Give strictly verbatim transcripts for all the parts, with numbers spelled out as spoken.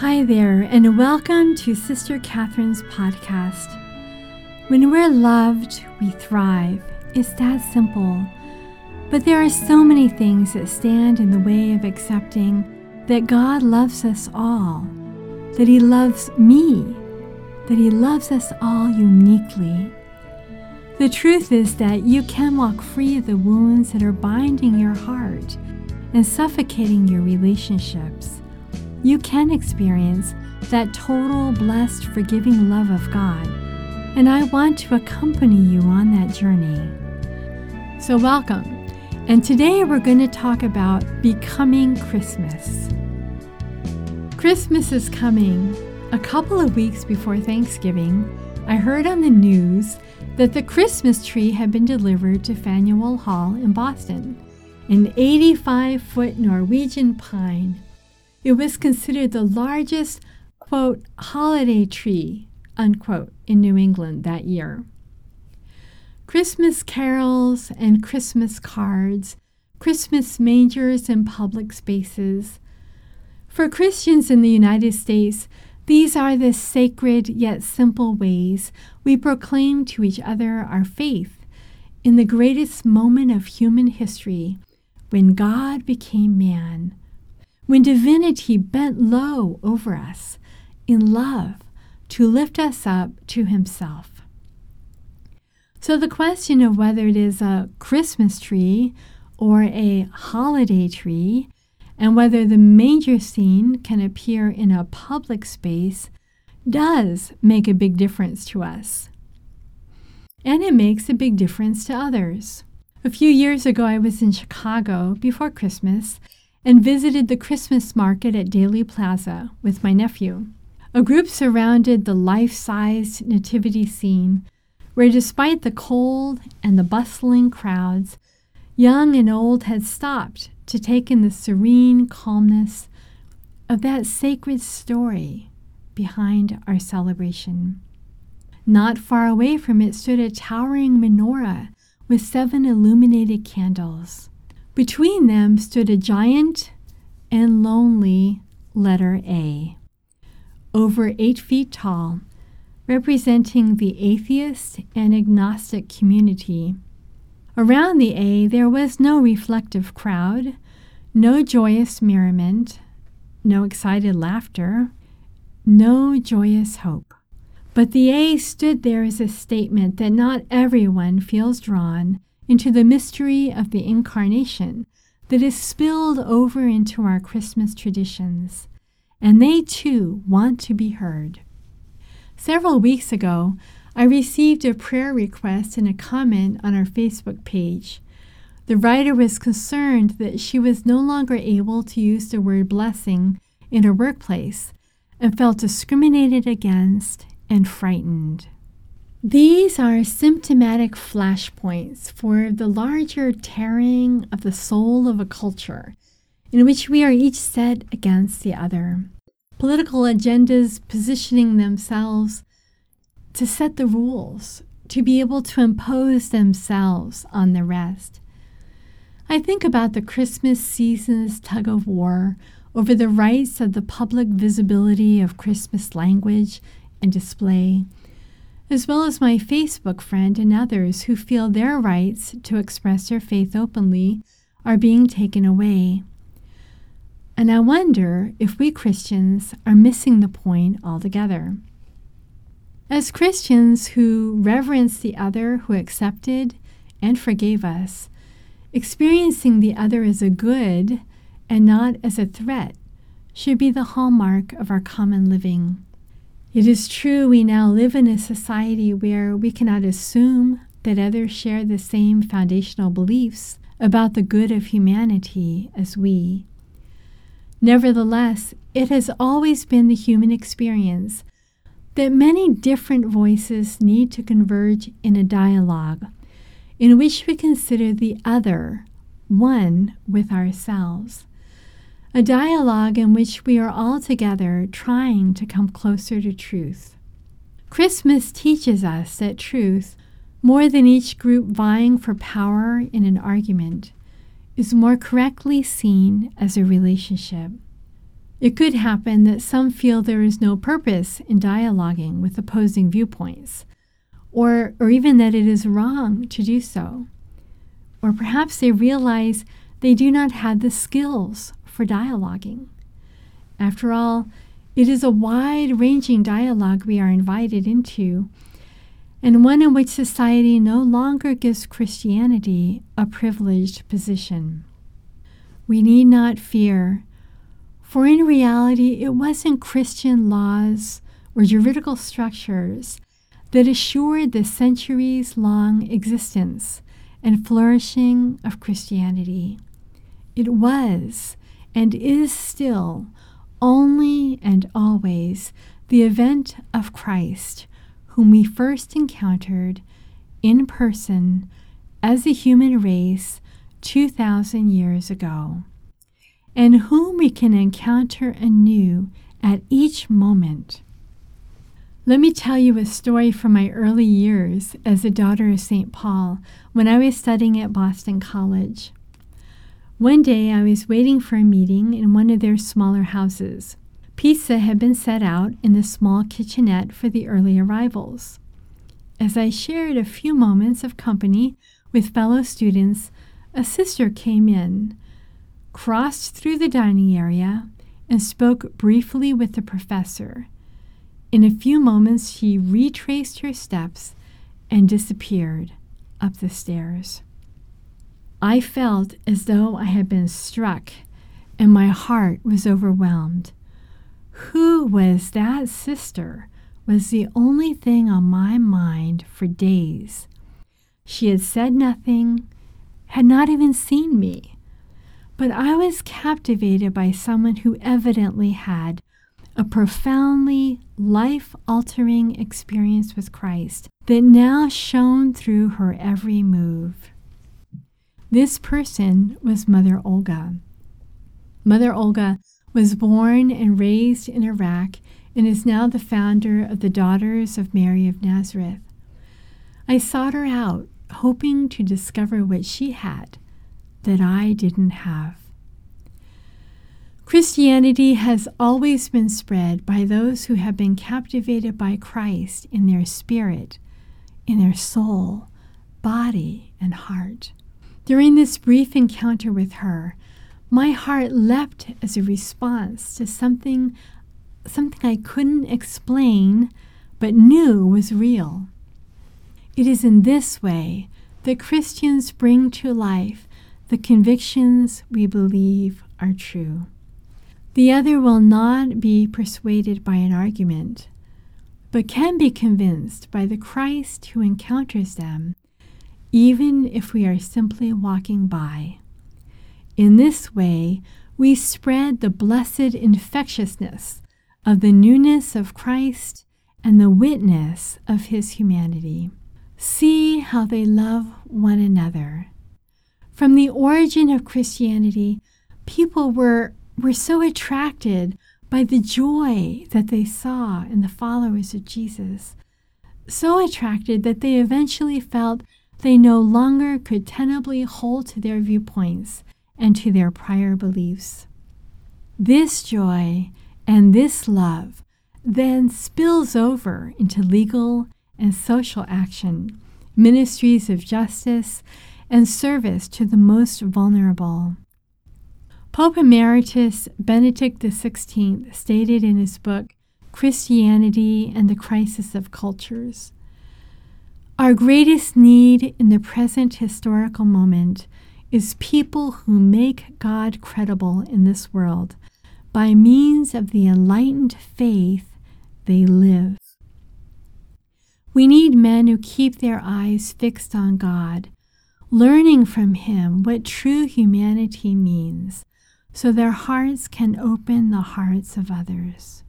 Hi there, and welcome to Sister Catherine's podcast. When we're loved, we thrive. It's that simple. But there are so many things that stand in the way of accepting that God loves us all, that He loves me, that He loves us all uniquely. The truth is that you can walk free of the wounds that are binding your heart and suffocating your relationships. You can experience that total, blessed, forgiving love of God, and I want to accompany you on that journey. So welcome, and today we're going to talk about becoming Christmas. Christmas is coming. A couple of weeks before Thanksgiving, I heard on the news that the Christmas tree had been delivered to Faneuil Hall in Boston, an eighty-five foot Norwegian pine. It was considered the largest, quote, holiday tree, unquote, in New England that year. Christmas carols and Christmas cards, Christmas mangers in public spaces. For Christians in the United States, these are the sacred yet simple ways we proclaim to each other our faith in the greatest moment of human history, when God became man, when divinity bent low over us in love to lift us up to Himself. So the question of whether it is a Christmas tree or a holiday tree, and whether the manger scene can appear in a public space, does make a big difference to us. And it makes a big difference to others. A few years ago, I was in Chicago before Christmas and visited the Christmas market at Daley Plaza with my nephew. A group surrounded the life-sized nativity scene, where despite the cold and the bustling crowds, young and old had stopped to take in the serene calmness of that sacred story behind our celebration. Not far away from it stood a towering menorah with seven illuminated candles. Between them stood a giant and lonely letter A, over eight feet tall, representing the atheist and agnostic community. Around the A, there was no reflective crowd, no joyous merriment, no excited laughter, no joyous hope. But the A stood there as a statement that not everyone feels drawn into the mystery of the Incarnation that is spilled over into our Christmas traditions, and they too want to be heard. Several weeks ago, I received a prayer request and a comment on our Facebook page. The writer was concerned that she was no longer able to use the word blessing in her workplace and felt discriminated against and frightened. These are symptomatic flashpoints for the larger tearing of the soul of a culture in which we are each set against the other. Political agendas positioning themselves to set the rules, to be able to impose themselves on the rest. I think about the Christmas season's tug of war over the rights of the public visibility of Christmas language and display, as well as my Facebook friend and others who feel their rights to express their faith openly are being taken away. And I wonder if we Christians are missing the point altogether. As Christians who reverence the other who accepted and forgave us, experiencing the other as a good and not as a threat should be the hallmark of our common living. It is true we now live in a society where we cannot assume that others share the same foundational beliefs about the good of humanity as we. Nevertheless, it has always been the human experience that many different voices need to converge in a dialogue in which we consider the other one with ourselves. A dialogue in which we are all together trying to come closer to truth. Christmas teaches us that truth, more than each group vying for power in an argument, is more correctly seen as a relationship. It could happen that some feel there is no purpose in dialoguing with opposing viewpoints, or, or even that it is wrong to do so. Or perhaps they realize they do not have the skills for dialoguing. After all, it is a wide-ranging dialogue we are invited into, and one in which society no longer gives Christianity a privileged position. We need not fear, for in reality it wasn't Christian laws or juridical structures that assured the centuries-long existence and flourishing of Christianity. It was, and is still, only and always the event of Christ, whom we first encountered in person as a human race two thousand years ago, and whom we can encounter anew at each moment. Let me tell you a story from my early years as a daughter of Saint Paul when I was studying at Boston College. One day I was waiting for a meeting in one of their smaller houses. Pizza had been set out in the small kitchenette for the early arrivals. As I shared a few moments of company with fellow students, a sister came in, crossed through the dining area, and spoke briefly with the professor. In a few moments, she retraced her steps and disappeared up the stairs. I felt as though I had been struck, and my heart was overwhelmed. Who was that sister was the only thing on my mind for days. She had said nothing, had not even seen me, but I was captivated by someone who evidently had a profoundly life-altering experience with Christ that now shone through her every move. This person was Mother Olga. Mother Olga was born and raised in Iraq and is now the founder of the Daughters of Mary of Nazareth. I sought her out, hoping to discover what she had that I didn't have. Christianity has always been spread by those who have been captivated by Christ in their spirit, in their soul, body, and heart. During this brief encounter with her, my heart leapt as a response to something, something I couldn't explain but knew was real. It is in this way that Christians bring to life the convictions we believe are true. The other will not be persuaded by an argument, but can be convinced by the Christ who encounters them, even if we are simply walking by. In this way, we spread the blessed infectiousness of the newness of Christ and the witness of his humanity. See how they love one another. From the origin of Christianity, people were, were so attracted by the joy that they saw in the followers of Jesus, so attracted that they eventually felt they no longer could tenably hold to their viewpoints and to their prior beliefs. This joy and this love then spills over into legal and social action, ministries of justice, and service to the most vulnerable. Pope Emeritus Benedict the sixteenth stated in his book, Christianity and the Crisis of Cultures, "Our greatest need in the present historical moment is people who make God credible in this world by means of the enlightened faith they live. We need men who keep their eyes fixed on God, learning from him what true humanity means, so their hearts can open the hearts of others."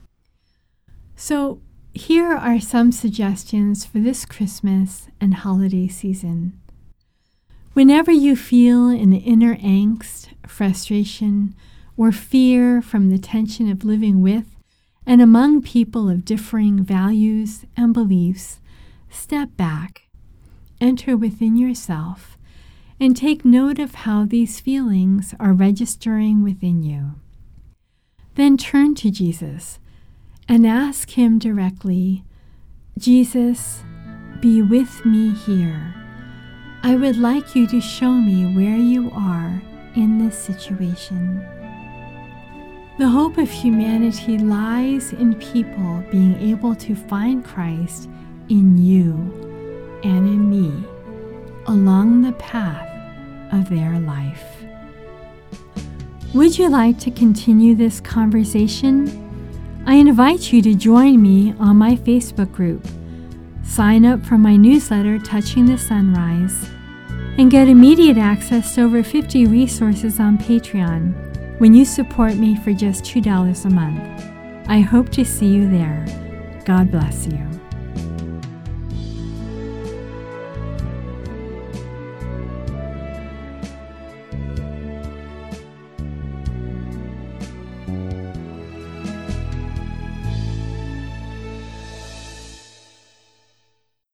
So here are some suggestions for this Christmas and holiday season. Whenever you feel an inner angst, frustration, or fear from the tension of living with and among people of differing values and beliefs, step back, enter within yourself, and take note of how these feelings are registering within you. Then turn to Jesus and ask him directly, Jesus, be with me here. I would like you to show me where you are in this situation. The hope of humanity lies in people being able to find Christ in you and in me along the path of their life. Would you like to continue this conversation? I invite you to join me on my Facebook group. Sign up for my newsletter, Touching the Sunrise, and get immediate access to over fifty resources on Patreon when you support me for just two dollars a month. I hope to see you there. God bless you.